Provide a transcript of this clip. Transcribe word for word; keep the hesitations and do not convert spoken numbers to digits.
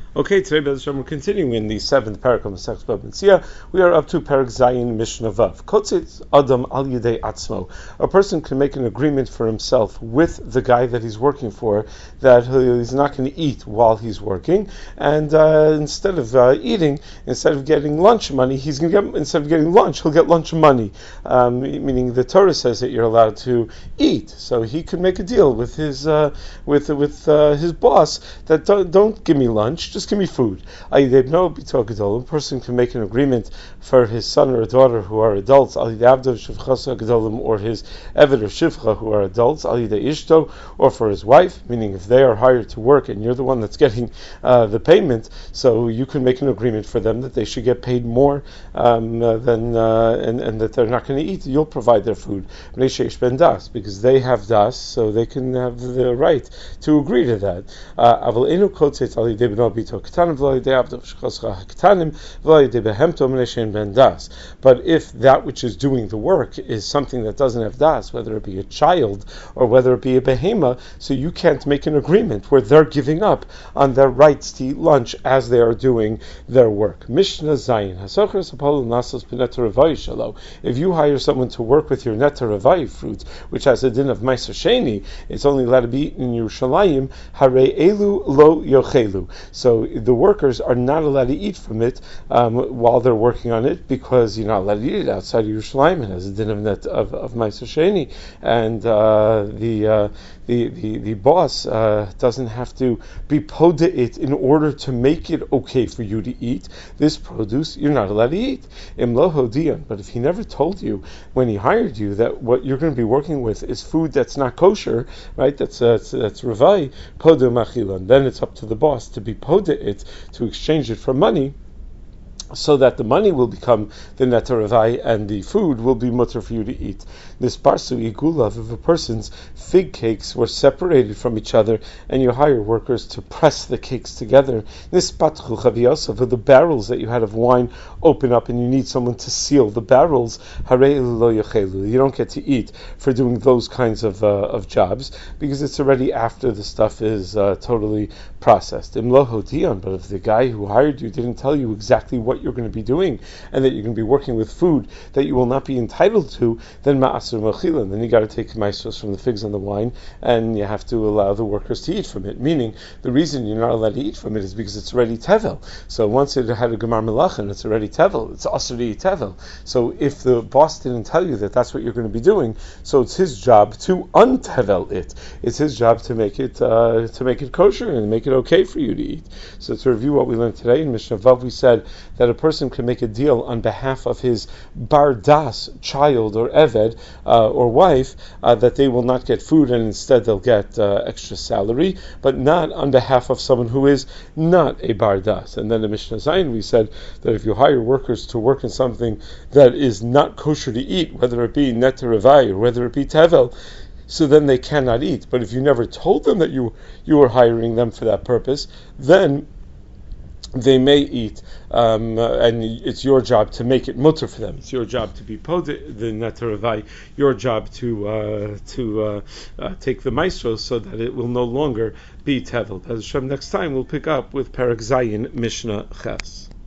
Okay, today, Bez Hashem, we're continuing in the seventh parak of Masechtas Bava Metzia. We are up to parak Zayin Mishnah Vav. Kotzitz Adam Al Yidei Atzmo. A person can make an agreement for himself with the guy that he's working for that he's not going to eat while he's working, and uh, instead of uh, eating, instead of getting lunch money, he's going to get instead of getting lunch, he'll get lunch money. Um, meaning the Torah says that you're allowed to eat, so he could make a deal with his uh, with with uh, his boss that don't, don't give me lunch. Just give me food. A person can make an agreement for his son or daughter who are adults, or his eved or shivcha who are adults, or for his wife, meaning if they are hired to work and you're the one that's getting uh, the payment, so you can make an agreement for them that they should get paid more um, uh, than uh, and, and that they're not going to eat. You'll provide their food because they have das, so they can have the right to agree to that. Uh, but if that which is doing the work is something that doesn't have das, whether it be a child or whether it be a behema, so you can't make an agreement where they're giving up on their rights to eat lunch as they are doing their work. Mishnah Zayin. If you hire someone to work with your neta ravai fruit, which has a din of meiser sheni, it's only allowed to be eaten in Yerushalayim. Hare elu lo yochelu. So the workers are not allowed to eat from it um, while they're working on it, because you're not allowed to eat it outside of Yerushalayim. It has a din of net of, of meiser sheni, and uh, the, uh, the the the boss uh, doesn't have to be poda it in order to make it okay for you to eat this produce. You're not allowed to eat imlo hodian. But if he never told you when he hired you that what you're going to be working with is food that's not kosher, right? That's uh, that's, that's ravai poda machilan. Then it's up to the boss to be poda it, to exchange it for money, so that the money will become the neta ravai and the food will be mutter for you to eat. This parsu igulav, if a person's fig cakes were separated from each other and you hire workers to press the cakes together, this patchu chaviyosav, the barrels that you had of wine open up and you need someone to seal the barrels, harei lo yachelu, you don't get to eat for doing those kinds of uh, of jobs because it's already after the stuff is uh, totally processed. Imlo hodion, but if the guy who hired you didn't tell you exactly what you're going to be doing and that you're going to be working with food that you will not be entitled to, then ma'asur machilan, then you got to take maestros from the figs and the wine and you have to allow the workers to eat from it. Meaning the reason you're not allowed to eat from it is because it's already tevel. So once it had a gemar melachin, it's already tevel. It's asur to eat tevel. So if the boss didn't tell you that that's what you're going to be doing, so it's his job to untevel it. It's his job to make it uh, to make it kosher and make it okay for you to eat. So to review what we learned today in Mishnah Vav, we said that a person can make a deal on behalf of his bar das, child or eved uh, or wife, uh, that they will not get food and instead they'll get uh, extra salary, but not on behalf of someone who is not a bar das. And then in Mishnah Zayin we said that if you hire workers to work in something that is not kosher to eat, whether it be neta ravai or whether it be tevel, so then they cannot eat. But if you never told them that you you were hiring them for that purpose, then they may eat, um, uh, and it's your job to make it mutter for them. It's your job to be pod the neta ravai, your job to uh, to uh, uh, take the maestros so that it will no longer be tevel. As Hashem, next time we'll pick up with parak Zayin Mishnah Ches.